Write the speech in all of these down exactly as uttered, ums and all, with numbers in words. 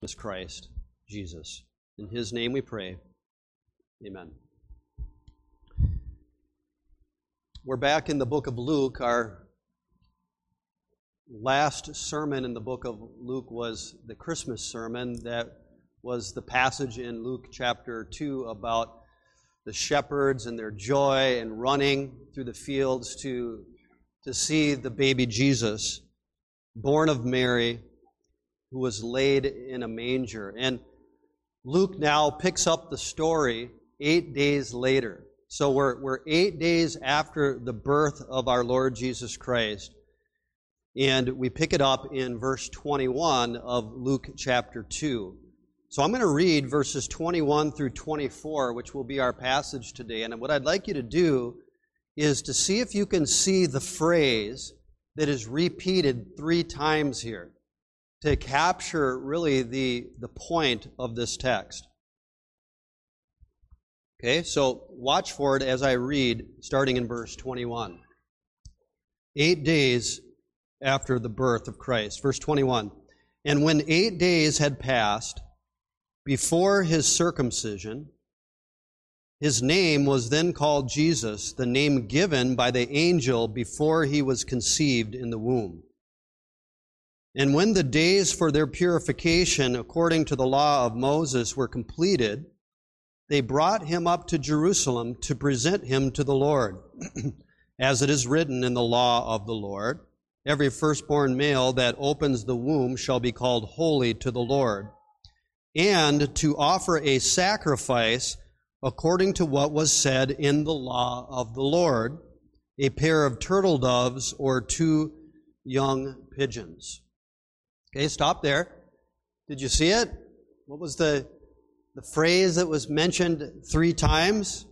is Christ Jesus. In his name we pray. Amen. We're back in the book of Luke. Our last sermon in the book of Luke was the Christmas sermon. That was the passage in Luke chapter two about the shepherds and their joy and running through the fields to, to see the baby Jesus, born of Mary, who was laid in a manger. And Luke now picks up the story eight days later. So we're, we're eight days after the birth of our Lord Jesus Christ. And we pick it up in verse twenty-one of Luke chapter two. So I'm going to read verses twenty-one through twenty-four, which will be our passage today. And what I'd like you to do is to see if you can see the phrase that is repeated three times here, to capture really the, the point of this text. Okay, so watch for it as I read, starting in verse twenty-one. Eight days after the birth of Christ. Verse twenty-one. And when eight days had passed before his circumcision, his name was then called Jesus, the name given by the angel before he was conceived in the womb. And when the days for their purification according to the law of Moses were completed, they brought him up to Jerusalem to present him to the Lord. As it is written in the law of the Lord, every firstborn male that opens the womb shall be called holy to the Lord, and to offer a sacrifice according to what was said in the law of the Lord, a pair of turtle doves or two young pigeons. Okay, stop there. Did you see it? What was the, the phrase that was mentioned three times?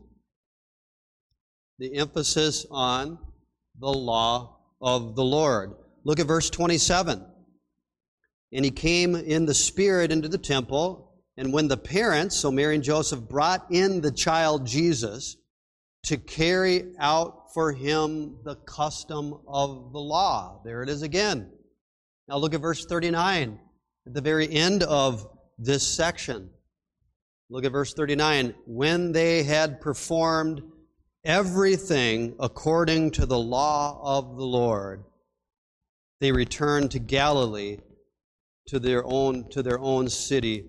The emphasis on the law of the Lord. Look at verse twenty-seven. And he came in the Spirit into the temple, and when the parents, so Mary and Joseph, brought in the child Jesus to carry out for him the custom of the law. There it is again. Now look at verse thirty-nine, at the very end of this section. Look at verse thirty-nine. When they had performed everything according to the law of the Lord, they returned to Galilee, to their own, to their own city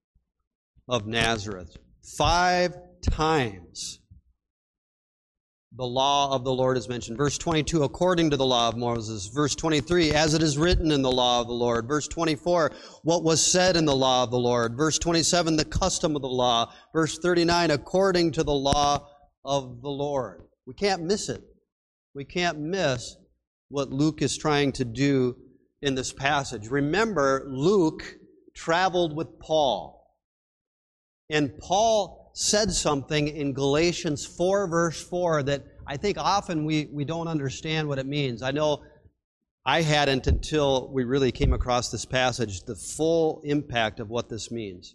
of Nazareth. Five times the law of the Lord is mentioned. Verse twenty-two, according to the law of Moses. Verse twenty-three, as it is written in the law of the Lord. Verse twenty-four, what was said in the law of the Lord. Verse twenty-seven, the custom of the law. Verse thirty-nine, according to the law of the Lord. We can't miss it. We can't miss what Luke is trying to do in this passage. Remember, Luke traveled with Paul. And Paul said something in Galatians four, verse four, that I think often we, we don't understand what it means. I know I hadn't until we really came across this passage, the full impact of what this means.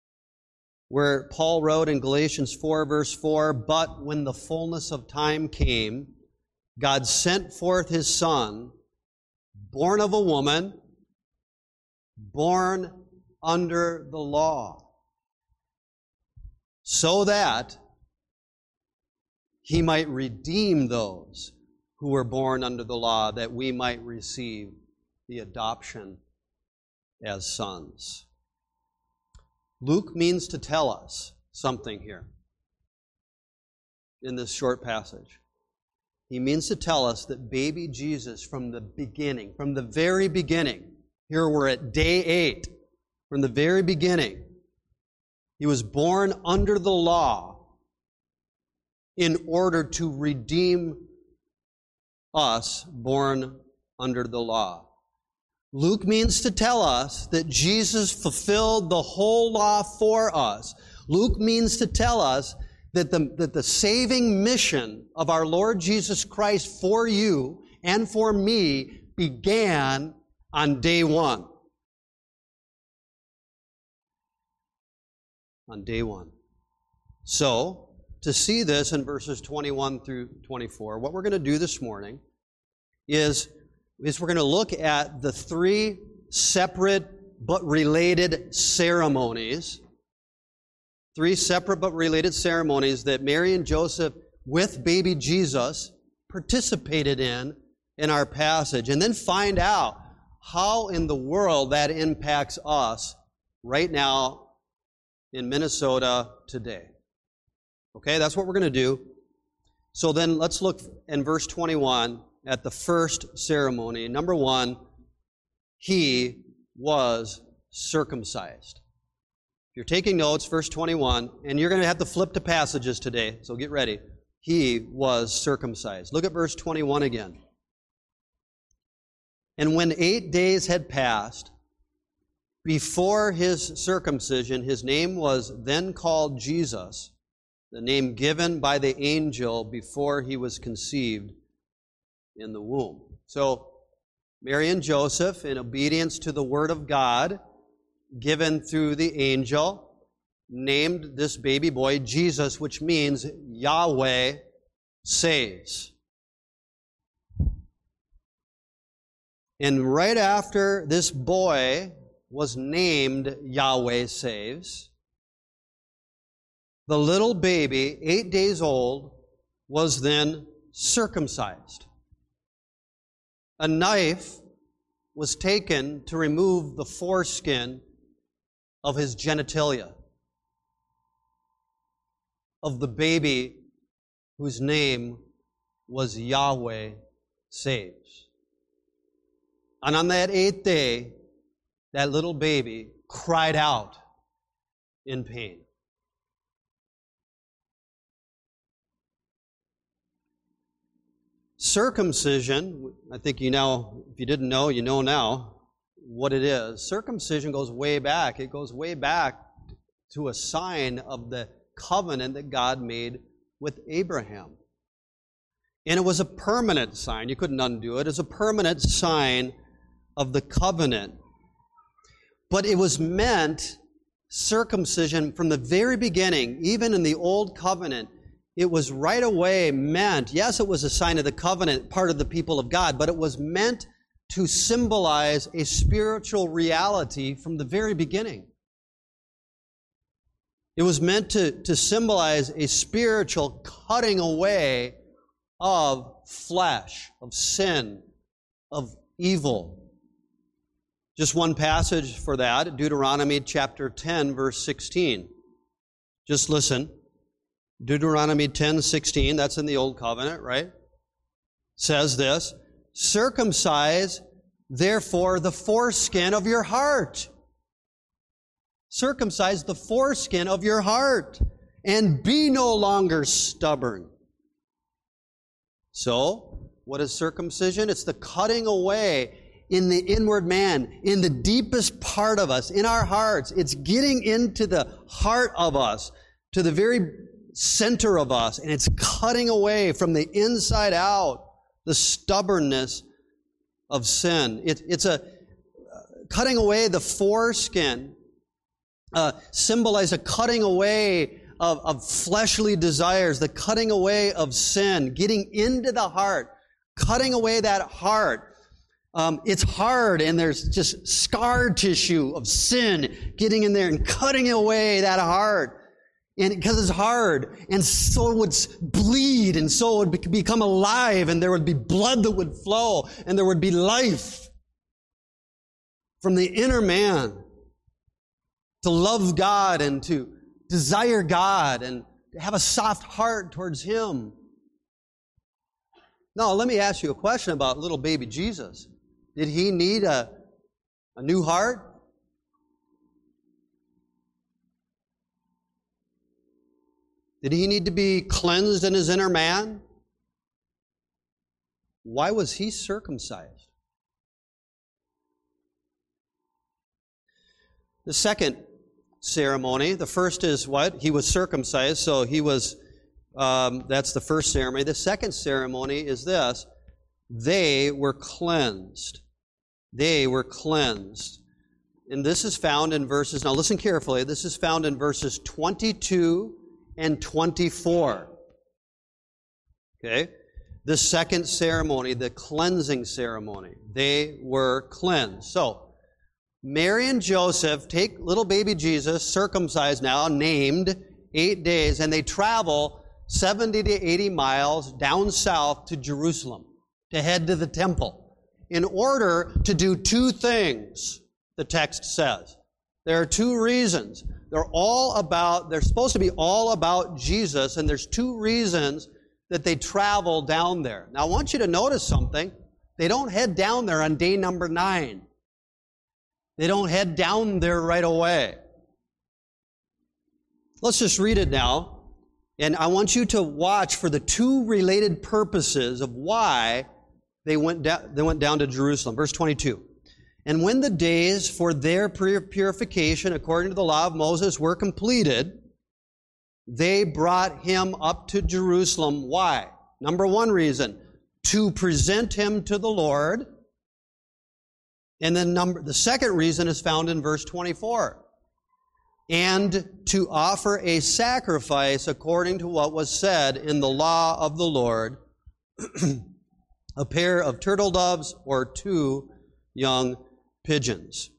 Where Paul wrote in Galatians four, verse four, but when the fullness of time came, God sent forth his Son, born of a woman, born under the law, so that he might redeem those who were born under the law, that we might receive the adoption as sons. Luke means to tell us something here in this short passage. He means to tell us that baby Jesus, from the beginning, from the very beginning, here we're at day eight, from the very beginning, he was born under the law in order to redeem us born under the law. Luke means to tell us that Jesus fulfilled the whole law for us. Luke means to tell us that the, that the saving mission of our Lord Jesus Christ for you and for me began on day one. On day one. So, to see this in verses twenty-one through twenty-four, what we're going to do this morning is, is we're going to look at the three separate but related ceremonies. Three separate but related ceremonies that Mary and Joseph, with baby Jesus, participated in in our passage. And then find out how in the world that impacts us right now in Minnesota today. Okay, that's what we're going to do. So then let's look in verse twenty-one at the first ceremony. Number one, he was circumcised. If you're taking notes, verse twenty-one, and you're going to have to flip to passages today, so get ready. He was circumcised. Look at verse twenty-one again. And when eight days had passed, before his circumcision, his name was then called Jesus, the name given by the angel before he was conceived in the womb. So, Mary and Joseph, in obedience to the word of God, given through the angel, named this baby boy Jesus, which means Yahweh saves. And right after this boy was named Yahweh saves, the little baby, eight days old, was then circumcised. A knife was taken to remove the foreskin of his genitalia, of the baby whose name was Yahweh saves. And on that eighth day, that little baby cried out in pain. Circumcision, I think you know, if you didn't know, you know now what it is. Circumcision goes way back. It goes way back to a sign of the covenant that God made with Abraham. And it was a permanent sign. You couldn't undo it. It's a permanent sign of the covenant. But it was meant, circumcision, from the very beginning, even in the Old Covenant, it was right away meant, yes, it was a sign of the covenant, part of the people of God, but it was meant to symbolize a spiritual reality from the very beginning. It was meant to, to symbolize a spiritual cutting away of flesh, of sin, of evil. Just one passage for that, Deuteronomy chapter ten, verse sixteen. Just listen. Deuteronomy ten, sixteen, that's in the Old Covenant, right? Says this, circumcise, therefore, the foreskin of your heart. Circumcise the foreskin of your heart, and be no longer stubborn. So, what is circumcision? It's the cutting away in the inward man, in the deepest part of us, in our hearts. It's getting into the heart of us, to the very center of us, and it's cutting away from the inside out the stubbornness of sin. It, it's a uh, cutting away the foreskin, uh, symbolize a cutting away of, of fleshly desires, the cutting away of sin, getting into the heart, cutting away that heart. Um, it's hard, and there's just scar tissue of sin getting in there and cutting away that heart. And because it's hard, and so it would bleed, and so it would become alive, and there would be blood that would flow, and there would be life from the inner man to love God and to desire God and to have a soft heart towards Him. Now, let me ask you a question about little baby Jesus. Did he need a, a new heart? Did he need to be cleansed in his inner man? Why was he circumcised? The second ceremony, the first is what? He was circumcised, so he was, um, that's the first ceremony. The second ceremony is this. They were cleansed. They were cleansed. And this is found in verses, now listen carefully, this is found in verses twenty-two and twenty-four. Okay? The second ceremony, the cleansing ceremony. They were cleansed. So, Mary and Joseph take little baby Jesus, circumcised now, named, eight days, and they travel seventy to eighty miles down south to Jerusalem to head to the temple in order to do two things, the text says. There are two reasons. They're all about, they're supposed to be all about Jesus, and there's two reasons that they travel down there. Now, I want you to notice something. They don't head down there on day number nine. They don't head down there right away. Let's just read it now. And I want you to watch for the two related purposes of why they went down, they went down to Jerusalem. Verse twenty-two. And when the days for their purification, according to the law of Moses, were completed, they brought him up to Jerusalem. Why? Number one reason, to present him to the Lord. And then number, the second reason is found in verse twenty-four. And to offer a sacrifice according to what was said in the law of the Lord, a pair of turtle doves or two young pigeons.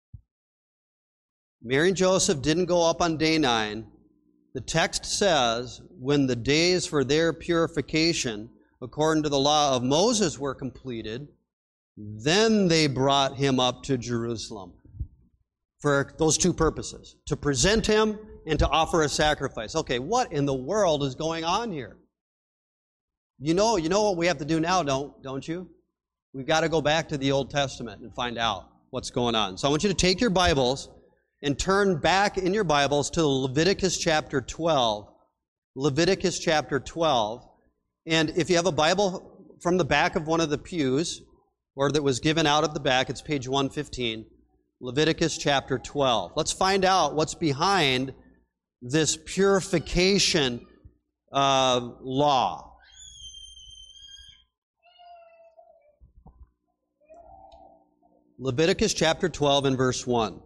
Mary and Joseph didn't go up on day nine. The text says, when the days for their purification, according to the law of Moses, were completed, then they brought him up to Jerusalem for those two purposes, to present him and to offer a sacrifice. Okay, what in the world is going on here? You know, you know what we have to do now, don't, don't you? We've got to go back to the Old Testament and find out what's going on. So I want you to take your Bibles and turn back in your Bibles to Leviticus chapter twelve. Leviticus chapter twelve. And if you have a Bible from the back of one of the pews, or that was given out of the back, it's page one fifteen. Leviticus chapter twelve. Let's find out what's behind this purification uh, law. Leviticus chapter twelve and verse one.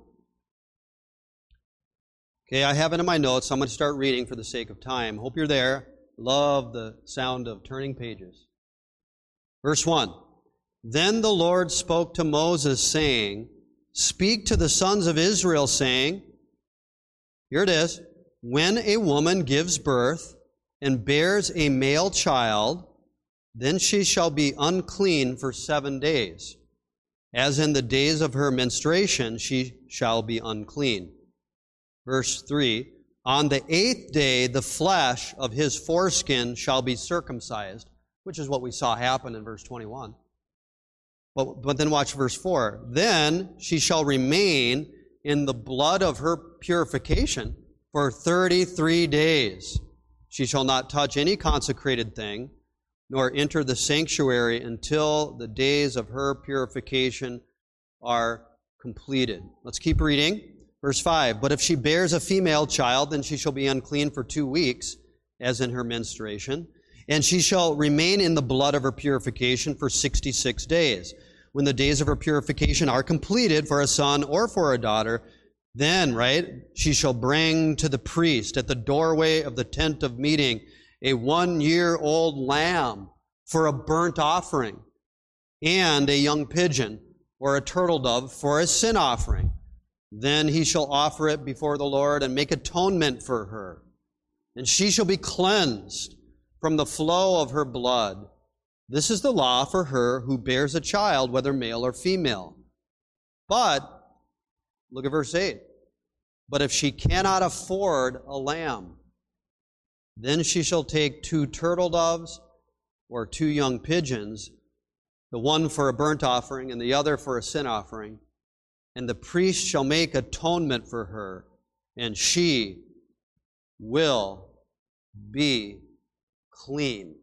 Okay, I have it in my notes. So I'm going to start reading for the sake of time. Hope you're there. Love the sound of turning pages. Verse one. Then the Lord spoke to Moses, saying, speak to the sons of Israel, saying, here it is, when a woman gives birth and bears a male child, then she shall be unclean for seven days. As in the days of her menstruation, she shall be unclean. Verse three, on the eighth day, the flesh of his foreskin shall be circumcised, which is what we saw happen in verse twenty-one. But, but then watch verse four. Then she shall remain in the blood of her purification for thirty-three days. She shall not touch any consecrated thing, nor enter the sanctuary until the days of her purification are completed. Let's keep reading. Verse five, but if she bears a female child, then she shall be unclean for two weeks, as in her menstruation. And she shall remain in the blood of her purification for sixty-six days. When the days of her purification are completed for a son or for a daughter, then, right, she shall bring to the priest at the doorway of the tent of meeting a one-year-old lamb for a burnt offering, and a young pigeon or a turtle dove for a sin offering. Then he shall offer it before the Lord and make atonement for her. And she shall be cleansed from the flow of her blood. This is the law for her who bears a child, whether male or female. But, look at verse eight. But if she cannot afford a lamb, then she shall take two turtle doves or two young pigeons, the one for a burnt offering and the other for a sin offering. And the priest shall make atonement for her, and she will be clean.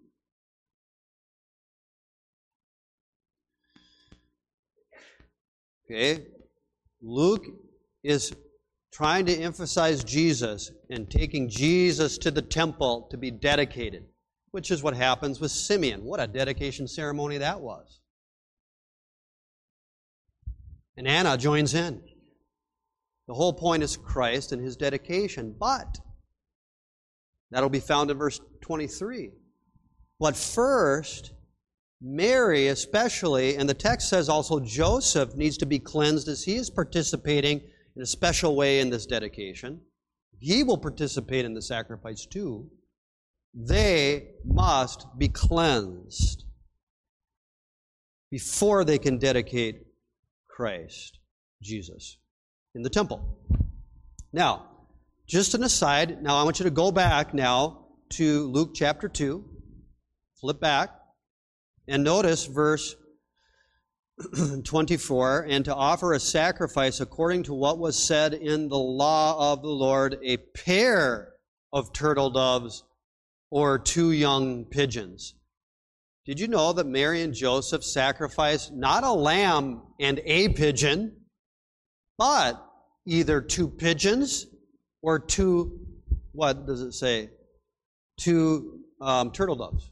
Okay, Luke is trying to emphasize Jesus and taking Jesus to the temple to be dedicated, which is what happens with Simeon. What a dedication ceremony that was. And Anna joins in. The whole point is Christ and his dedication, but that'll be found in verse twenty-three. But first, Mary especially, and the text says also Joseph needs to be cleansed as he is participating in a special way in this dedication. He will participate in the sacrifice too. They must be cleansed before they can dedicate Christ, Jesus, in the temple. Now, just an aside, now I want you to go back now to Luke chapter two, flip back, and notice verse twenty-four, and to offer a sacrifice according to what was said in the law of the Lord, a pair of turtle doves or two young pigeons. Did you know that Mary and Joseph sacrificed not a lamb and a pigeon, but either two pigeons or two, what does it say? Two um, turtle doves.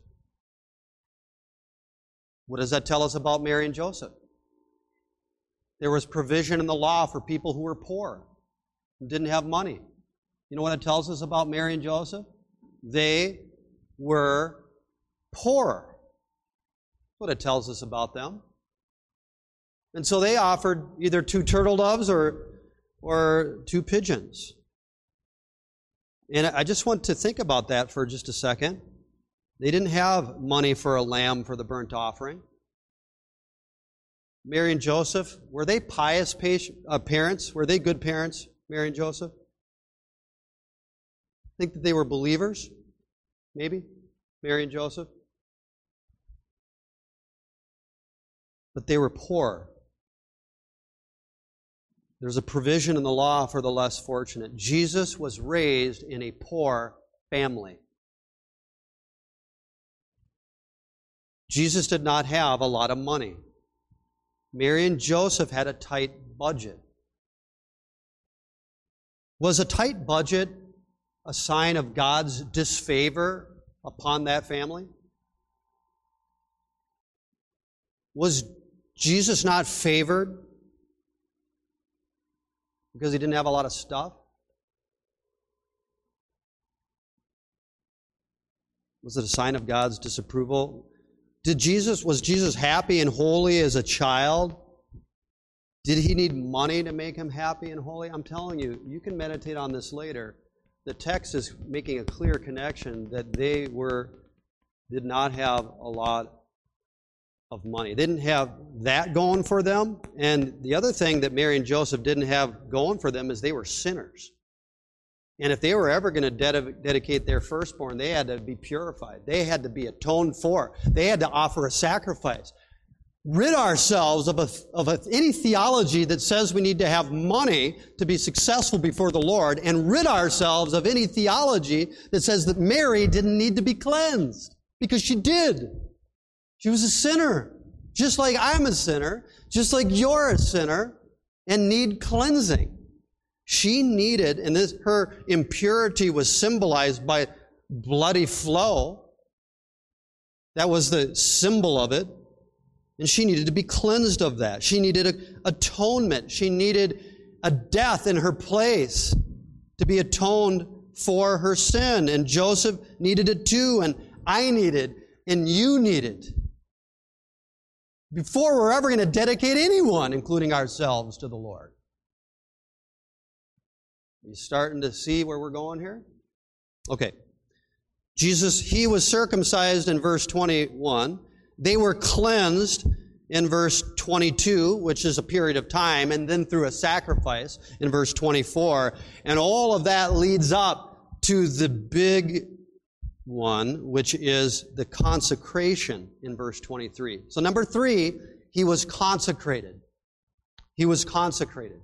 What does that tell us about Mary and Joseph? There was provision in the law for people who were poor and didn't have money. You know what it tells us about Mary and Joseph? They were poor. That's what it tells us about them. And so they offered either two turtle doves or, or two pigeons. And I just want to think about that for just a second. They didn't have money for a lamb for the burnt offering. Mary and Joseph, were they pious parents? Were they good parents, Mary and Joseph? Think that they were believers? Maybe? Mary and Joseph? But they were poor. There's a provision in the law for the less fortunate. Jesus was raised in a poor family. Jesus did not have a lot of money. Mary and Joseph had a tight budget. Was a tight budget a sign of God's disfavor upon that family? Was Jesus not favored because he didn't have a lot of stuff? Was it a sign of God's disapproval? Did Jesus, was Jesus happy and holy as a child? Did he need money to make him happy and holy? I'm telling you, you can meditate on this later. The text is making a clear connection that they were, did not have a lot of money. They didn't have that going for them. And the other thing that Mary and Joseph didn't have going for them is they were sinners. And if they were ever going to ded- dedicate their firstborn, they had to be purified. They had to be atoned for. They had to offer a sacrifice. Rid ourselves of, a, of a, any theology that says we need to have money to be successful before the Lord, and rid ourselves of any theology that says that Mary didn't need to be cleansed, because she did. She was a sinner, just like I'm a sinner, just like you're a sinner, and need cleansing. She needed, and this, her impurity was symbolized by bloody flow. That was the symbol of it. And she needed to be cleansed of that. She needed a, atonement. She needed a death in her place to be atoned for her sin. And Joseph needed it too, and I needed, and you needed. Before we're ever going to dedicate anyone, including ourselves, to the Lord. Are you starting to see where we're going here? Okay. Jesus, he was circumcised in verse twenty-one. They were cleansed in verse twenty-two, which is a period of time, and then through a sacrifice in verse twenty-four. And all of that leads up to the big one, which is the consecration in verse twenty-three. So number three, he was consecrated. He was consecrated.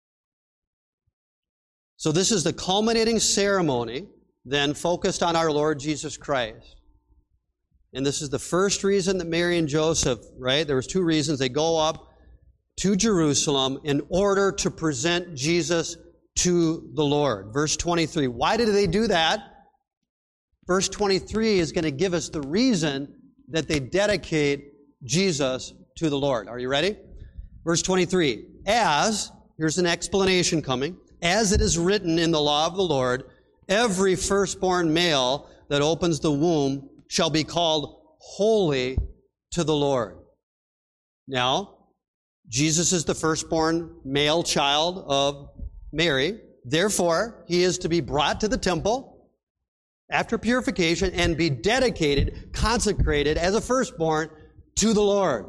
So this is the culminating ceremony, then focused on our Lord Jesus Christ. And this is the first reason that Mary and Joseph, right? There was two reasons. They go up to Jerusalem in order to present Jesus to the Lord. Verse twenty-three. Why did they do that? Verse twenty-three is going to give us the reason that they dedicate Jesus to the Lord. Are you ready? Verse twenty-three. As, here's an explanation coming, as it is written in the law of the Lord, every firstborn male that opens the womb shall be called holy to the Lord. Now, Jesus is the firstborn male child of Mary. Therefore, he is to be brought to the temple after purification and be dedicated, consecrated as a firstborn to the Lord.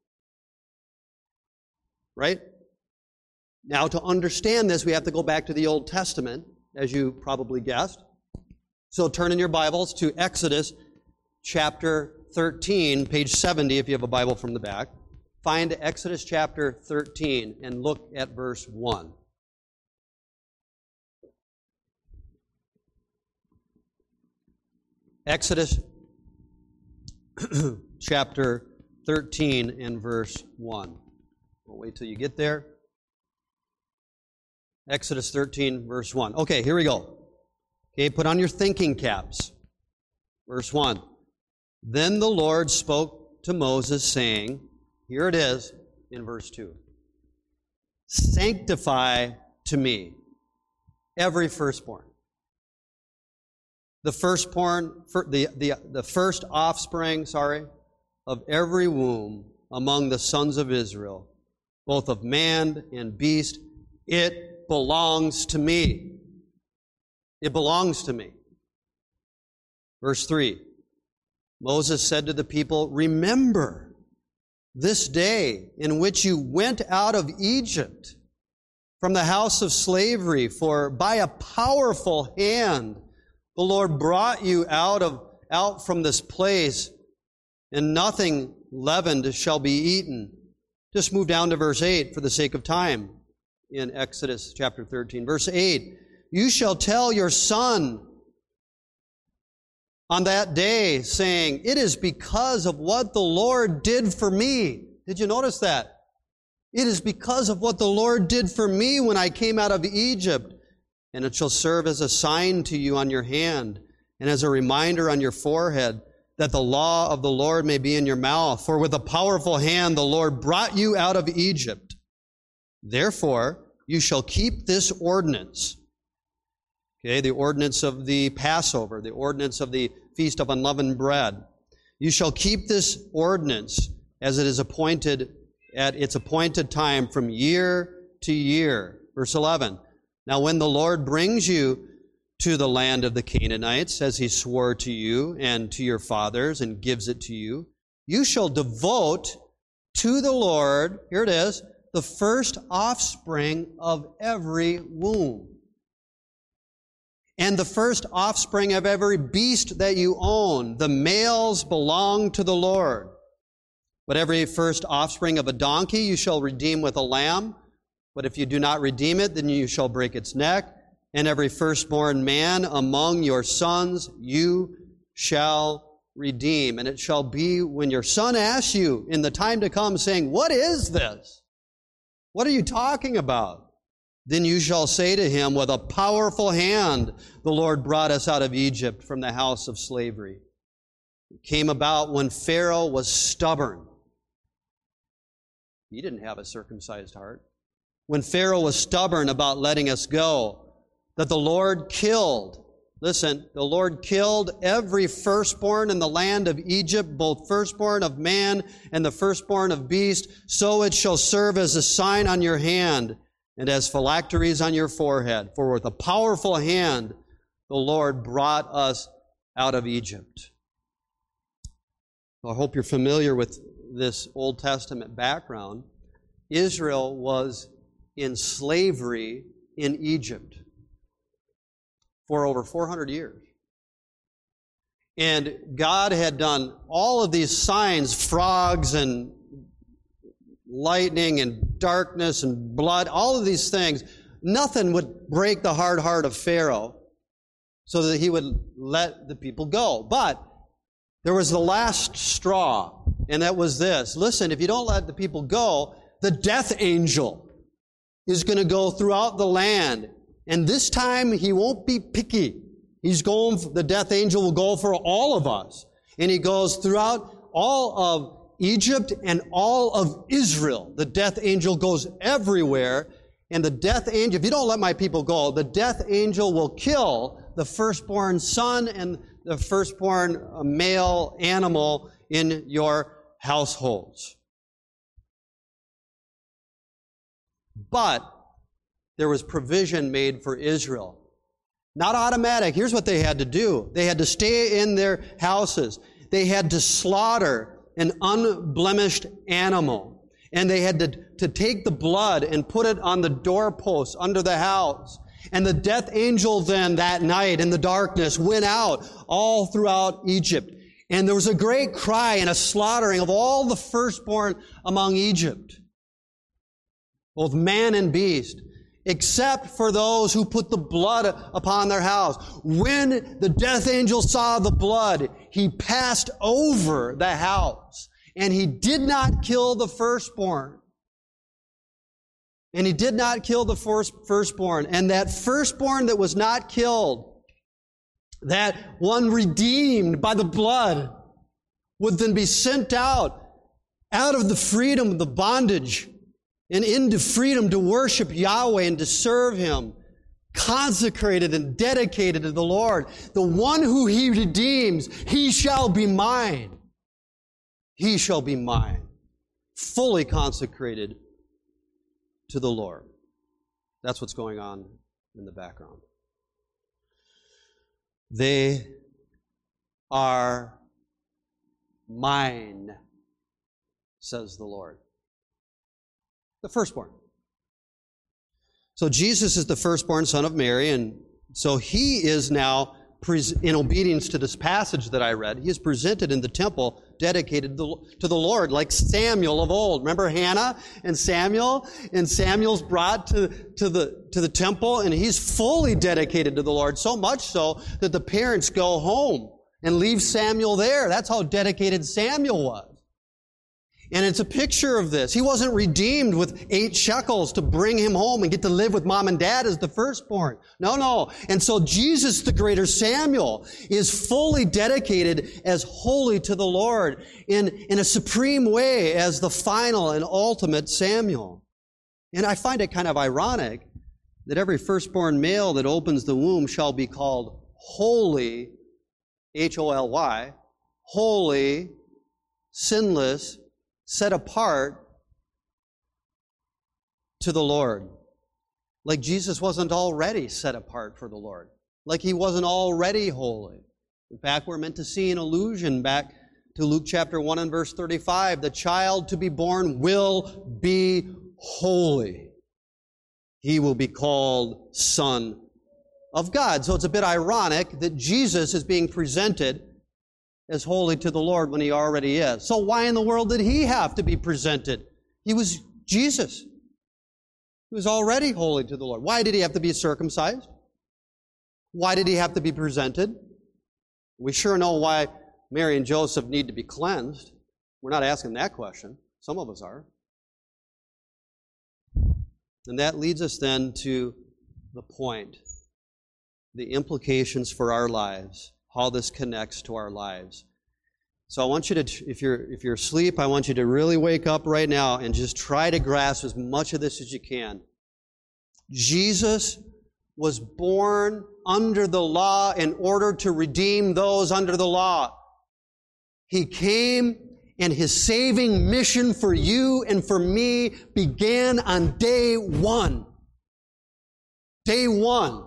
Right? Now, to understand this, we have to go back to the Old Testament, as you probably guessed. So turn in your Bibles to Exodus chapter thirteen, page seventy, if you have a Bible from the back. Find Exodus chapter thirteen and look at verse one. Exodus chapter thirteen and verse one. We'll wait till you get there. Exodus thirteen, verse one. Okay, here we go. Okay, put on your thinking caps. Verse one. Then the Lord spoke to Moses, saying, here it is in verse two. Sanctify to me every firstborn. The firstborn, the, the, the first offspring, sorry, of every womb among the sons of Israel, both of man and beast, it belongs to me. It belongs to me. Verse three. Moses said to the people, remember this day in which you went out of Egypt from the house of slavery, for by a powerful hand the Lord brought you out of out from this place, and nothing leavened shall be eaten. Just move down to verse eight for the sake of time in Exodus chapter thirteen. Verse eight, you shall tell your son on that day, saying, it is because of what the Lord did for me. Did you notice that? It is because of what the Lord did for me when I came out of Egypt. And it shall serve as a sign to you on your hand and as a reminder on your forehead, that the law of the Lord may be in your mouth. For with a powerful hand the Lord brought you out of Egypt. Therefore, you shall keep this ordinance. Okay, the ordinance of the Passover, the ordinance of the Feast of Unleavened Bread. You shall keep this ordinance as it is appointed at its appointed time from year to year. Verse eleven. Now when the Lord brings you to the land of the Canaanites, as he swore to you and to your fathers, and gives it to you, you shall devote to the Lord, here it is, the first offspring of every womb, and the first offspring of every beast that you own. The males belong to the Lord. But every first offspring of a donkey you shall redeem with a lamb. But if you do not redeem it, then you shall break its neck. And every firstborn man among your sons you shall redeem. And it shall be when your son asks you in the time to come, saying, what is this? What are you talking about? Then you shall say to him, with a powerful hand the Lord brought us out of Egypt from the house of slavery. It came about when Pharaoh was stubborn. He didn't have a circumcised heart. When Pharaoh was stubborn about letting us go, that the Lord killed, listen, the Lord killed every firstborn in the land of Egypt, both firstborn of man and the firstborn of beast. So it shall serve as a sign on your hand and as phylacteries on your forehead. For with a powerful hand the Lord brought us out of Egypt. I hope you're familiar with this Old Testament background. Israel was in slavery in Egypt for over four hundred years. And God had done all of these signs, frogs and lightning and darkness and blood, all of these things. Nothing would break the hard heart of Pharaoh so that he would let the people go. But there was the last straw, and that was this. Listen, if you don't let the people go, the death angel is going to go throughout the land. And this time he won't be picky. He's going, the death angel will go for all of us. And he goes throughout all of Egypt and all of Israel. The death angel goes everywhere. And the death angel, if you don't let my people go, the death angel will kill the firstborn son and the firstborn male animal in your households. But there was provision made for Israel. Not automatic. Here's what they had to do. They had to stay in their houses. They had to slaughter an unblemished animal. And they had to, to take the blood and put it on the doorpost under the house. And the death angel then that night in the darkness went out all throughout Egypt. And there was a great cry and a slaughtering of all the firstborn among Egypt, both man and beast, except for those who put the blood upon their house. When the death angel saw the blood, he passed over the house, and he did not kill the firstborn. And he did not kill the first, firstborn. And that firstborn that was not killed, that one redeemed by the blood, would then be sent out, out of the freedom of the bondage, and into freedom to worship Yahweh and to serve Him, consecrated and dedicated to the Lord. The one who He redeems, He shall be mine. He shall be mine. Fully consecrated to the Lord. That's what's going on in the background. They are mine, says the Lord. The firstborn. So Jesus is the firstborn son of Mary, and so he is now, in obedience to this passage that I read, he is presented in the temple dedicated to the Lord, like Samuel of old. Remember Hannah and Samuel? And Samuel's brought to, to, the, to the temple, and he's fully dedicated to the Lord, so much so that the parents go home and leave Samuel there. That's how dedicated Samuel was. And it's a picture of this. He wasn't redeemed with eight shekels to bring him home and get to live with mom and dad as the firstborn. No, no. And so Jesus, the greater Samuel, is fully dedicated as holy to the Lord in, in a supreme way as the final and ultimate Samuel. And I find it kind of ironic that every firstborn male that opens the womb shall be called holy, H O L Y, holy, sinless, set apart to the Lord. Like Jesus wasn't already set apart for the Lord. Like he wasn't already holy. In fact, we're meant to see an allusion back to Luke chapter one and verse thirty-five. The child to be born will be holy. He will be called Son of God. So it's a bit ironic that Jesus is being presented as holy to the Lord when he already is. So why in the world did he have to be presented? He was Jesus. He was already holy to the Lord. Why did he have to be circumcised? Why did he have to be presented? We sure know why Mary and Joseph need to be cleansed. We're not asking that question. Some of us are. And that leads us then to the point, the implications for our lives, how this connects to our lives. So I want you to, if you're if you're asleep, I want you to really wake up right now and just try to grasp as much of this as you can. Jesus was born under the law in order to redeem those under the law. He came, and his saving mission for you and for me began on day one. Day one.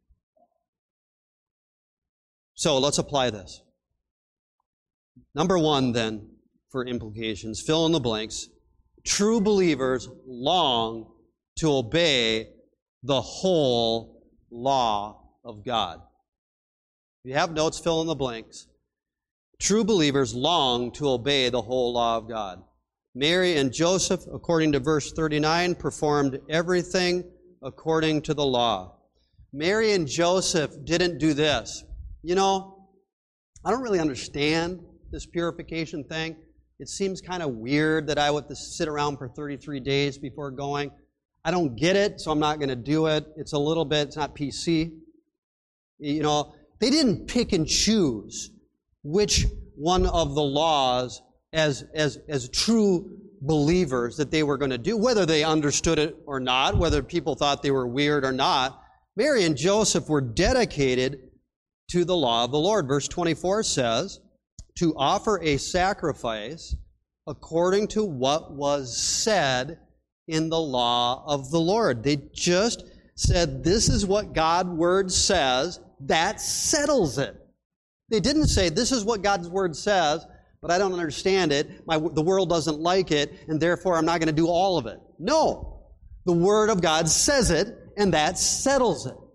So let's apply this. Number one, then, for implications, fill in the blanks. True believers long to obey the whole law of God. If you have notes, fill in the blanks. True believers long to obey the whole law of God. Mary and Joseph, according to verse thirty-nine, performed everything according to the law. Mary and Joseph didn't do this. You know, I don't really understand this purification thing. It seems kind of weird that I would have to sit around for thirty-three days before going. I don't get it, so I'm not going to do it. It's a little bit, it's not P C. You know, they didn't pick and choose which one of the laws as, as, as true believers that they were going to do, whether they understood it or not, whether people thought they were weird or not. Mary and Joseph were dedicated to the law of the Lord. Verse twenty-four says, to offer a sacrifice according to what was said in the law of the Lord. They just said, this is what God's word says, that settles it. They didn't say, this is what God's word says, but I don't understand it, My, the world doesn't like it, and therefore I'm not going to do all of it. No. The word of God says it, and that settles it.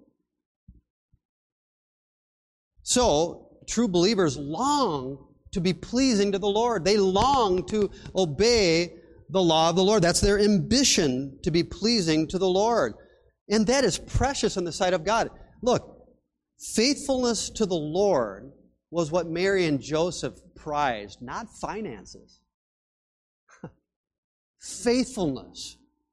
So, true believers long to be pleasing to the Lord. They long to obey the law of the Lord. That's their ambition, to be pleasing to the Lord. And that is precious in the sight of God. Look, faithfulness to the Lord was what Mary and Joseph prized, not finances. Faithfulness.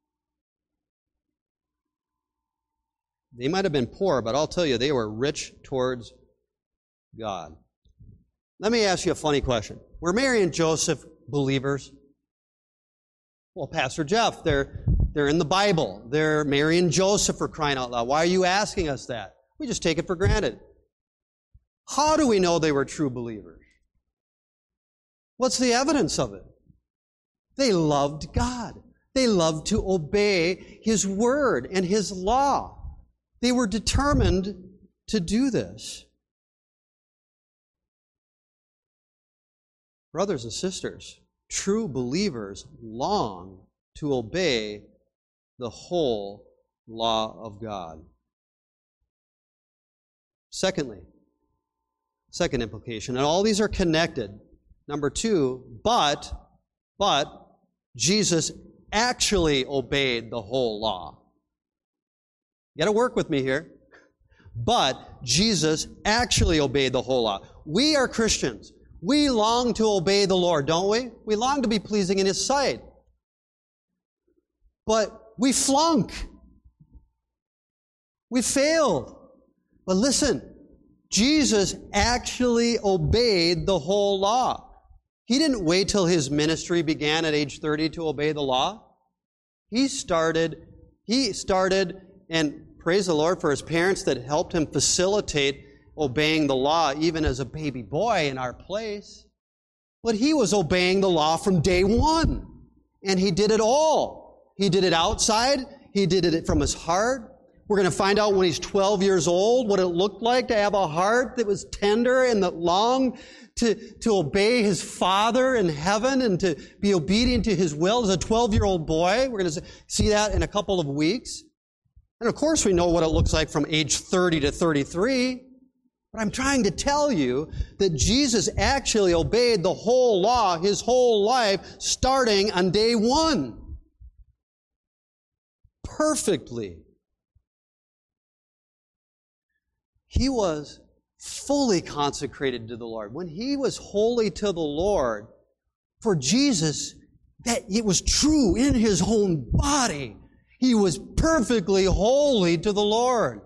They might have been poor, but I'll tell you, they were rich towards God. Let me ask you a funny question. Were Mary and Joseph believers? Well, Pastor Jeff, they're, they're in the Bible. They're Mary and Joseph, for crying out loud. Why are you asking us that? We just take it for granted. How do we know they were true believers? What's the evidence of it? They loved God. They loved to obey His word and His law. They were determined to do this. Brothers and sisters, true believers long to obey the whole law of God. Secondly, second implication, and all these are connected. Number two, but, but Jesus actually obeyed the whole law. You got to work with me here. But Jesus actually obeyed the whole law. We are Christians. We long to obey the Lord, don't we? We long to be pleasing in His sight. But we flunk. We failed. But listen, Jesus actually obeyed the whole law. He didn't wait till His ministry began at age thirty to obey the law. He started, he started, and praise the Lord for His parents that helped Him facilitate obeying the law even as a baby boy in our place. But He was obeying the law from day one. And He did it all. He did it outside. He did it from His heart. We're going to find out when He's twelve years old what it looked like to have a heart that was tender and that longed to, to obey His Father in heaven and to be obedient to His will as a twelve-year-old boy. We're going to see that in a couple of weeks. And of course we know what it looks like from age thirty to thirty-three. But I'm trying to tell you that Jesus actually obeyed the whole law, His whole life, starting on day one. Perfectly. He was fully consecrated to the Lord. When He was holy to the Lord, for Jesus, that it was true in His own body. He was perfectly holy to the Lord.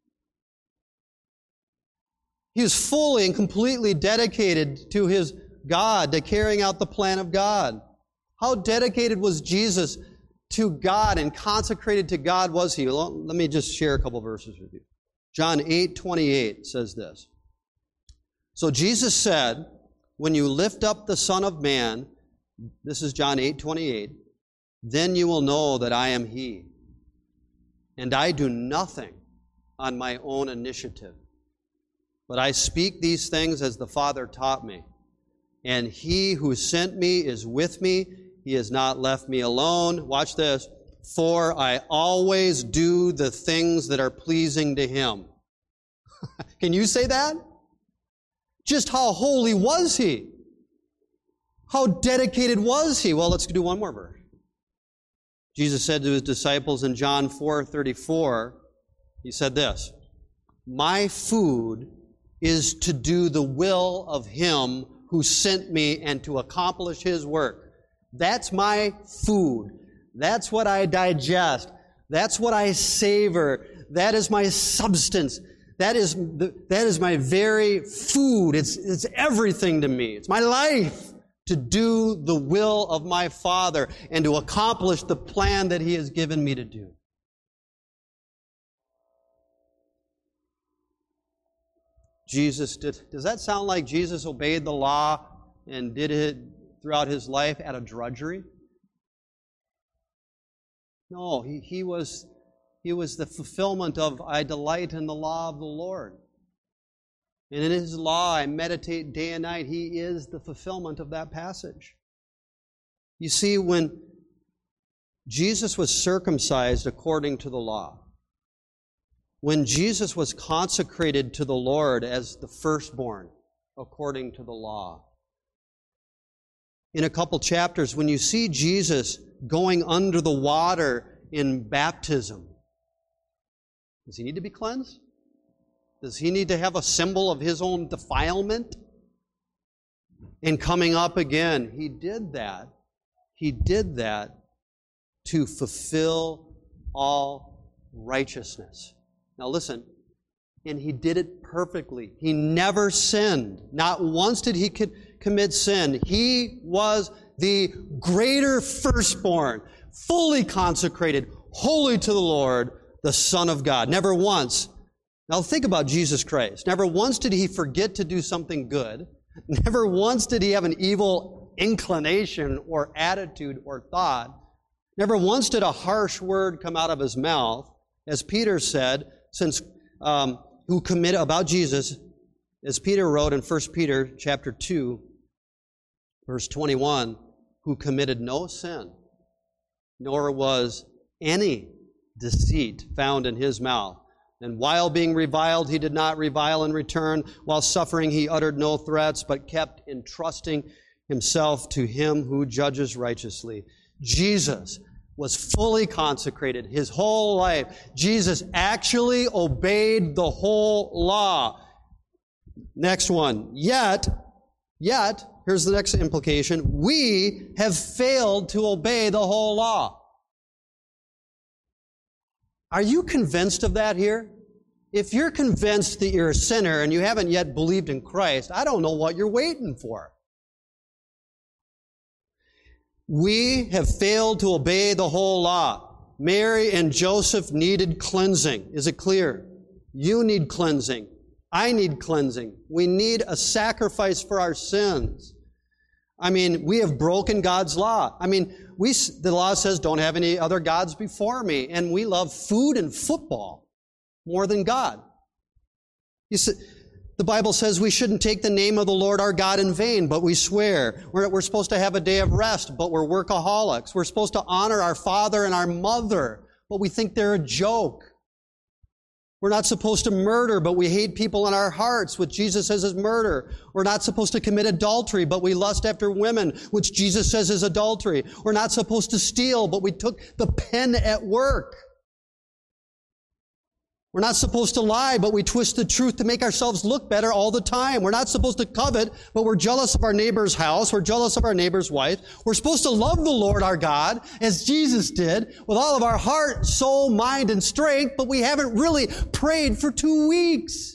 He was fully and completely dedicated to His God, to carrying out the plan of God. How dedicated was Jesus to God and consecrated to God was He? Let me just share a couple verses with you. John eight twenty-eight says this. So Jesus said, when you lift up the Son of Man, this is John eight twenty-eight, then you will know that I am He. And I do nothing on my own initiative, but I speak these things as the Father taught me. And He who sent me is with me. He has not left me alone. Watch this. For I always do the things that are pleasing to Him. Can you say that? Just how holy was He? How dedicated was He? Well, let's do one more verse. Jesus said to His disciples in John four thirty-four, He said this, my food is to do the will of Him who sent me and to accomplish His work. That's my food. That's what I digest. That's what I savor. That is my substance. That is the, that is my very food. It's, it's everything to me. It's my life to do the will of my Father and to accomplish the plan that He has given me to do. Jesus did. Does that sound like Jesus obeyed the law and did it throughout his life at a drudgery? No, he, he was he was the fulfillment of, I delight in the law of the Lord. And in his law I meditate day and night. He is the fulfillment of that passage. You see, when Jesus was circumcised according to the law, when Jesus was consecrated to the Lord as the firstborn according to the law, in a couple chapters, when you see Jesus going under the water in baptism, does he need to be cleansed? Does he need to have a symbol of his own defilement? And coming up again, he did that. He did that to fulfill all righteousness. Now listen, and he did it perfectly. He never sinned. Not once did he commit sin. He was the greater firstborn, fully consecrated, holy to the Lord, the Son of God. Never once. Now think about Jesus Christ. Never once did he forget to do something good. Never once did he have an evil inclination or attitude or thought. Never once did a harsh word come out of his mouth. As Peter said, since um, who committed about Jesus, as Peter wrote in First Peter chapter two, verse twenty-one, who committed no sin, nor was any deceit found in his mouth. And while being reviled, he did not revile in return. While suffering, he uttered no threats, but kept entrusting himself to him who judges righteously. Jesus was fully consecrated his whole life. Jesus actually obeyed the whole law. Next one. Yet, yet, here's the next implication. We have failed to obey the whole law. Are you convinced of that here? If you're convinced that you're a sinner and you haven't yet believed in Christ, I don't know what you're waiting for. We have failed to obey the whole law. Mary and Joseph needed cleansing. Is it clear? You need cleansing. I need cleansing. We need a sacrifice for our sins. I mean, we have broken God's law. I mean, we, the law says, don't have any other gods before me. And we love food and football more than God. You see, the Bible says we shouldn't take the name of the Lord our God in vain, but we swear. We're, we're supposed to have a day of rest, but we're workaholics. We're supposed to honor our father and our mother, but we think they're a joke. We're not supposed to murder, but we hate people in our hearts, which Jesus says is murder. We're not supposed to commit adultery, but we lust after women, which Jesus says is adultery. We're not supposed to steal, but we took the pen at work. We're not supposed to lie, but we twist the truth to make ourselves look better all the time. We're not supposed to covet, but we're jealous of our neighbor's house. We're jealous of our neighbor's wife. We're supposed to love the Lord our God, as Jesus did, with all of our heart, soul, mind, and strength, but we haven't really prayed for two weeks.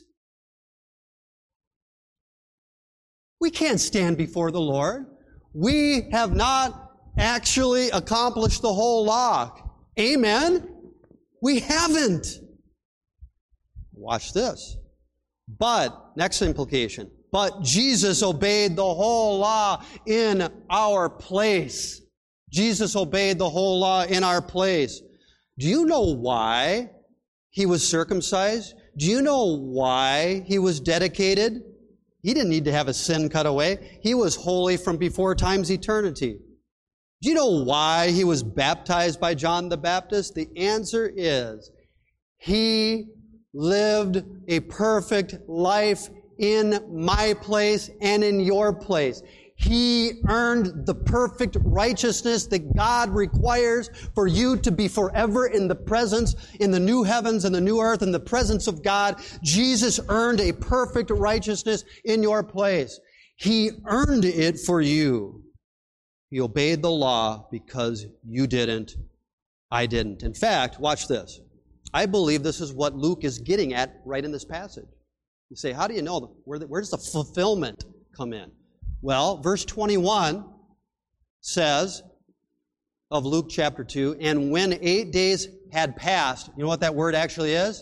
We can't stand before the Lord. We have not actually accomplished the whole law. Amen? We haven't. Watch this. But, next implication, but Jesus obeyed the whole law in our place. Jesus obeyed the whole law in our place. Do you know why he was circumcised? Do you know why he was dedicated? He didn't need to have his sin cut away. He was holy from before time's eternity. Do you know why he was baptized by John the Baptist? The answer is, he lived a perfect life in my place and in your place. He earned the perfect righteousness that God requires for you to be forever in the presence, in the new heavens and the new earth, in the presence of God. Jesus earned a perfect righteousness in your place. He earned it for you. He obeyed the law because you didn't. I didn't. In fact, watch this. I believe this is what Luke is getting at right in this passage. You say, how do you know? Where, where does the fulfillment come in? Well, verse twenty-one says of Luke chapter two, and when eight days had passed, you know what that word actually is?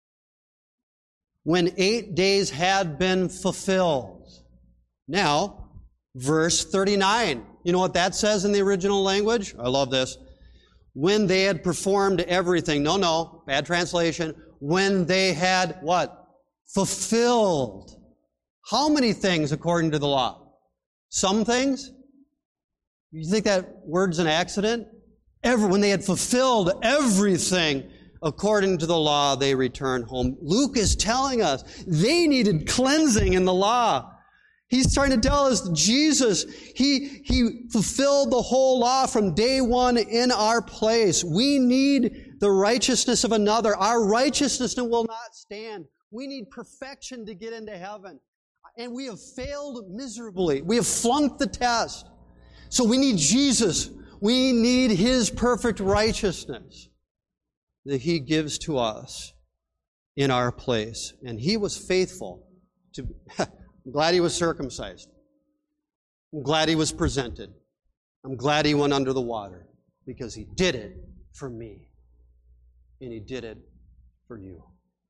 When eight days had been fulfilled. Now, verse thirty-nine You know what that says in the original language? I love this. When they had performed everything. No, no, bad translation. When they had what? Fulfilled. How many things according to the law? Some things? You think that word's an accident? Every, when they had fulfilled everything according to the law, they returned home. Luke is telling us they needed cleansing in the law. He's trying to tell us that Jesus, he, he fulfilled the whole law from day one in our place. We need the righteousness of another. Our righteousness will not stand. We need perfection to get into heaven. And we have failed miserably. We have flunked the test. So we need Jesus. We need His perfect righteousness that He gives to us in our place. And He was faithful to... I'm glad He was circumcised. I'm glad He was presented. I'm glad He went under the water because He did it for me. And He did it for you.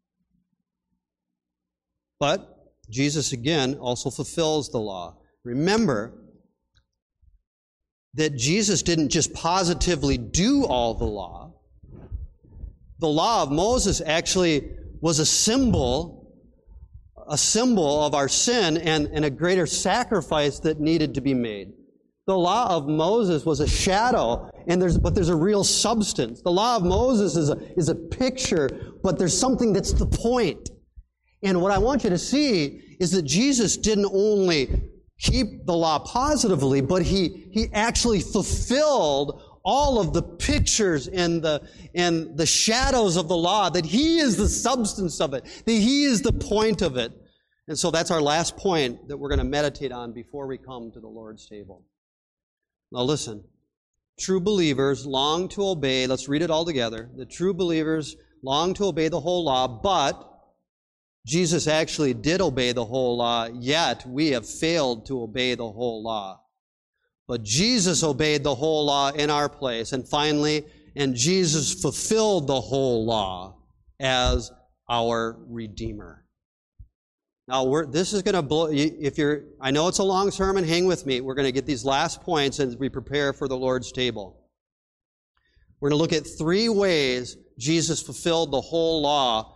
But Jesus, again, also fulfills the law. Remember that Jesus didn't just positively do all the law. The law of Moses actually was a symbol a symbol of our sin and, and a greater sacrifice that needed to be made. The law of Moses was a shadow, and there's, but there's a real substance. The law of Moses is a, is a picture, but there's something that's the point. And what I want you to see is that Jesus didn't only keep the law positively, but he, he actually fulfilled all of the pictures and the, and the shadows of the law, that He is the substance of it, that He is the point of it. And so that's our last point that we're going to meditate on before we come to the Lord's table. Now listen, true believers long to obey, let's read it all together. The true believers long to obey the whole law, but Jesus actually did obey the whole law, yet we have failed to obey the whole law. But Jesus obeyed the whole law in our place. And finally, and Jesus fulfilled the whole law as our Redeemer. Now, we're, this is going to blow, if you're, I know it's a long sermon, hang with me. We're going to get these last points as we prepare for the Lord's table. We're going to look at three ways Jesus fulfilled the whole law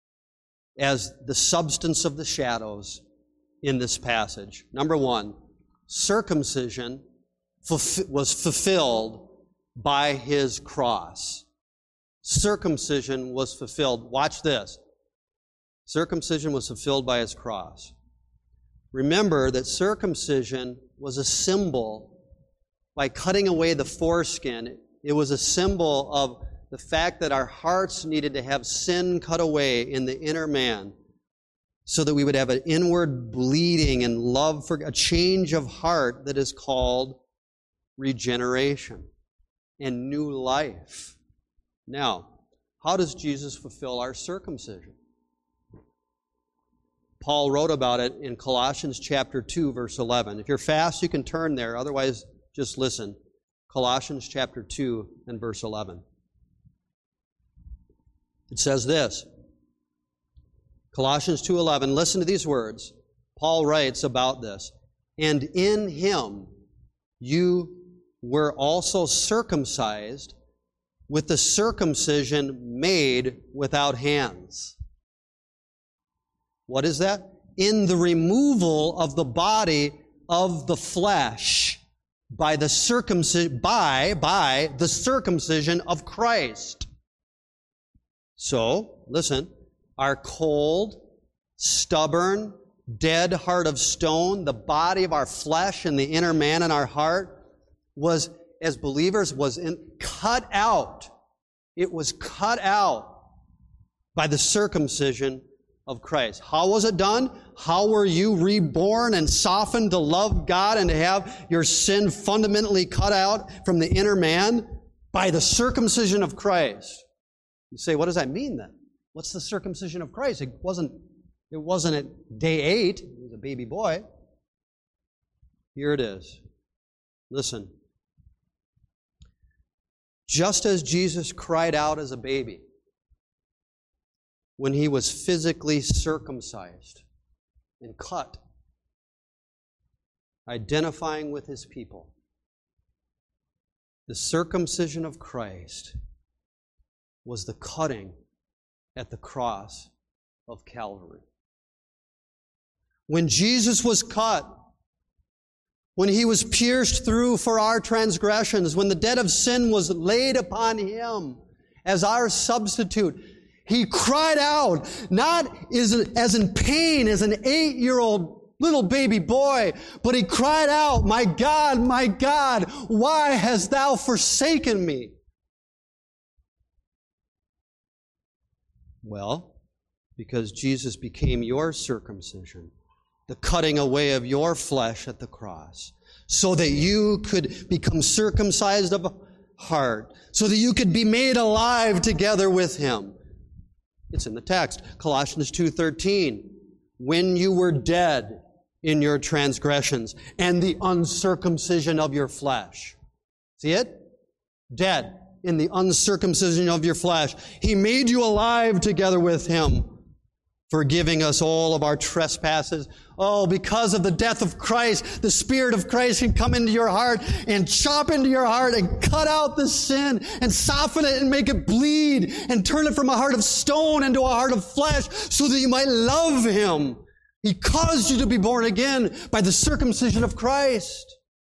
as the substance of the shadows in this passage. Number one, circumcision was fulfilled by His cross. Circumcision was fulfilled. Watch this. Circumcision was fulfilled by His cross. Remember that circumcision was a symbol. By cutting away the foreskin, it was a symbol of the fact that our hearts needed to have sin cut away in the inner man, so that we would have an inward bleeding and love for a change of heart that is called regeneration and new life. Now, how does Jesus fulfill our circumcision? Paul wrote about it in Colossians chapter two, verse eleven. If you're fast, you can turn there. Otherwise, just listen. Colossians chapter two and verse eleven. It says this. Colossians two eleven, listen to these words. Paul writes about this. And in Him you were also circumcised with the circumcision made without hands. What is that? In the removal of the body of the flesh by the circumcision by by the circumcision of Christ. So, listen. Our cold, stubborn, dead heart of stone, the body of our flesh and the inner man in our heart was, as believers, was in, cut out. It was cut out by the circumcision of Christ. How was it done? How were you reborn and softened to love God and to have your sin fundamentally cut out from the inner man? By the circumcision of Christ. You say, what does that mean then? What's the circumcision of Christ? It wasn't, it wasn't at day eight. He was a baby boy. Here it is. Listen. Just as Jesus cried out as a baby when He was physically circumcised and cut, identifying with His people, The circumcision of Christ was the cutting at the cross of Calvary. When Jesus was cut, when he was pierced through for our transgressions, when the debt of sin was laid upon him as our substitute, he cried out, not as in pain as an eight-year-old little baby boy, but he cried out, "My God, my God, why hast thou forsaken me?" Well, because Jesus became your circumcision, the cutting away of your flesh at the cross, so that you could become circumcised of heart, so that you could be made alive together with him. It's in the text, Colossians two thirteen. When you were dead in your transgressions and the uncircumcision of your flesh. See it? Dead in the uncircumcision of your flesh. He made you alive together with him, forgiving us all of our trespasses. Oh, because of the death of Christ, the Spirit of Christ can come into your heart and chop into your heart and cut out the sin and soften it and make it bleed and turn it from a heart of stone into a heart of flesh so that you might love him. He caused you to be born again by the circumcision of Christ.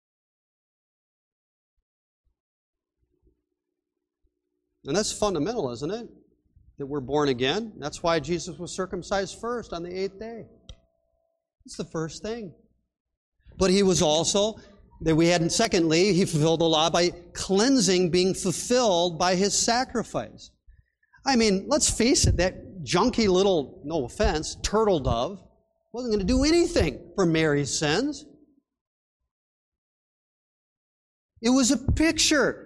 And that's fundamental, isn't it? That we're born again. That's why Jesus was circumcised first on the eighth day. It's the first thing. But he was also, that we had, secondly, he fulfilled the law by cleansing being fulfilled by his sacrifice. I mean, let's face it, that junky little, no offense, turtle dove wasn't going to do anything for Mary's sins. It was a picture.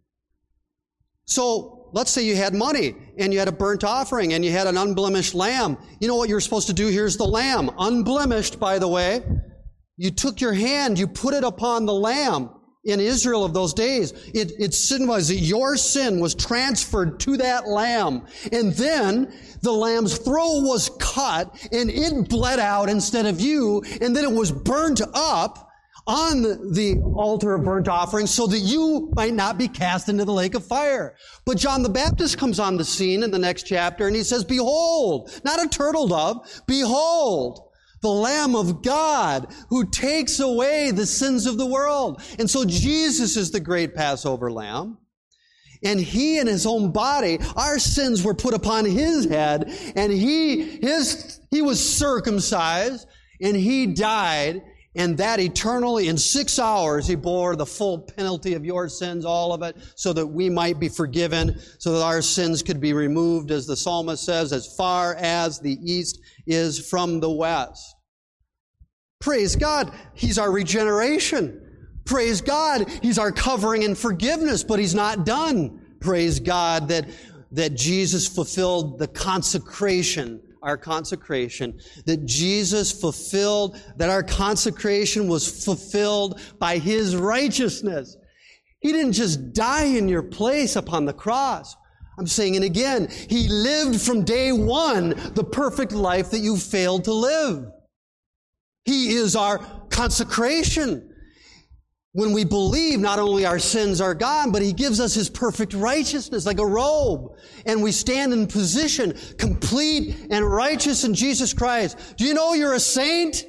So, let's say you had money, and you had a burnt offering, and you had an unblemished lamb. You know what you're supposed to do? Here's the lamb. Unblemished, by the way. You took your hand, you put it upon the lamb. In Israel of those days, it, it signifies that your sin was transferred to that lamb. And then the lamb's throat was cut, and it bled out instead of you, and then it was burnt up on the altar of burnt offering so that you might not be cast into the lake of fire. But John the Baptist comes on the scene in the next chapter, and he says, "Behold," not a turtle dove, "behold, the Lamb of God who takes away the sins of the world." And so Jesus is the great Passover lamb. And he in his own body, our sins were put upon his head, and he, his, he was circumcised, and he died. And that eternally, in six hours, he bore the full penalty of your sins, all of it, so that we might be forgiven, so that our sins could be removed, as the psalmist says, as far as the east is from the west. Praise God, he's our regeneration. Praise God, he's our covering and forgiveness, but he's not done. Praise God that, that Jesus fulfilled the consecration our consecration, that Jesus fulfilled, that our consecration was fulfilled by his righteousness. He didn't just die in your place upon the cross. I'm saying it again. He lived from day one the perfect life that you failed to live. He is our consecration. When we believe, not only our sins are gone, but he gives us his perfect righteousness like a robe. And we stand in position, complete and righteous in Jesus Christ. Do you know you're a saint?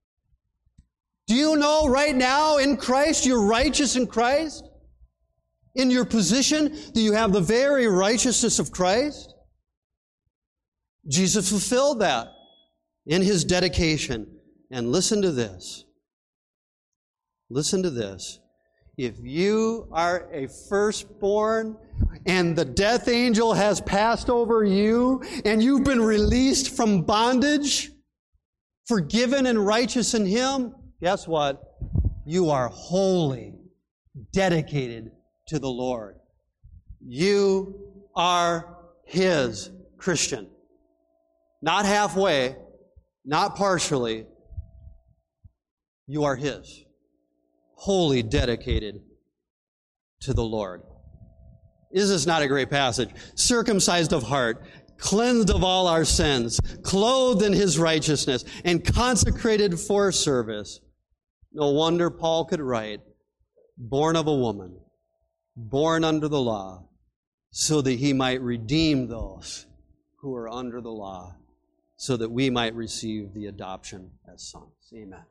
Do you know right now in Christ you're righteous in Christ? In your position, do you have the very righteousness of Christ? Jesus fulfilled that in his dedication. And listen to this. Listen to this. If you are a firstborn and the death angel has passed over you and you've been released from bondage, forgiven and righteous in him, guess what? You are wholly dedicated to the Lord. You are his Christian. Not halfway, not partially. You are his. Wholly dedicated to the Lord. Is this not a great passage? Circumcised of heart, cleansed of all our sins, clothed in his righteousness, and consecrated for service. No wonder Paul could write, born of a woman, born under the law, so that he might redeem those who are under the law, so that we might receive the adoption as sons. Amen.